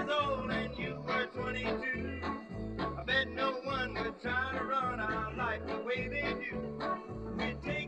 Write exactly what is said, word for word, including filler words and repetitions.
years old and you were twenty-two, I bet no one would try to run our life the way they do. We take